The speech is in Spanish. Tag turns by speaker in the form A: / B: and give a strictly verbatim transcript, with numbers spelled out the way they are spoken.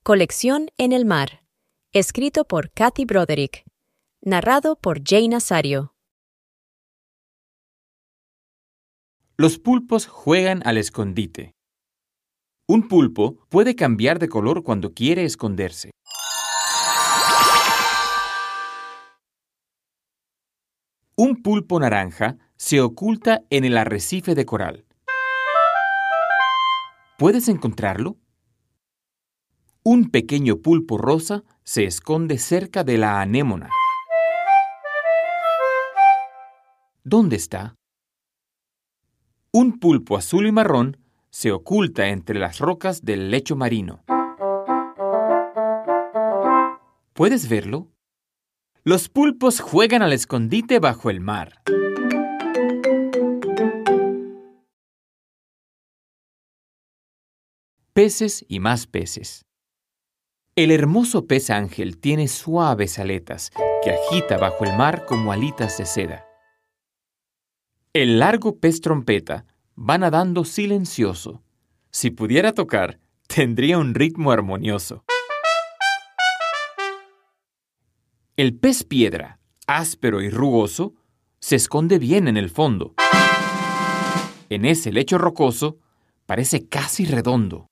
A: Colección en el mar. Escrito por Kathy Broderick. Narrado por Jay Nazario.
B: Los pulpos juegan al escondite. Un pulpo puede cambiar de color cuando quiere esconderse. Un pulpo naranja se oculta en el arrecife de coral. ¿Puedes encontrarlo? Un pequeño pulpo rosa se esconde cerca de la anémona. ¿Dónde está? Un pulpo azul y marrón se oculta entre las rocas del lecho marino. ¿Puedes verlo? Los pulpos juegan al escondite bajo el mar. Peces y más peces. El hermoso pez ángel tiene suaves aletas que agita bajo el mar como alitas de seda. El largo pez trompeta va nadando silencioso. Si pudiera tocar, tendría un ritmo armonioso. El pez piedra, áspero y rugoso, se esconde bien en el fondo. En ese lecho rocoso, parece casi redondo.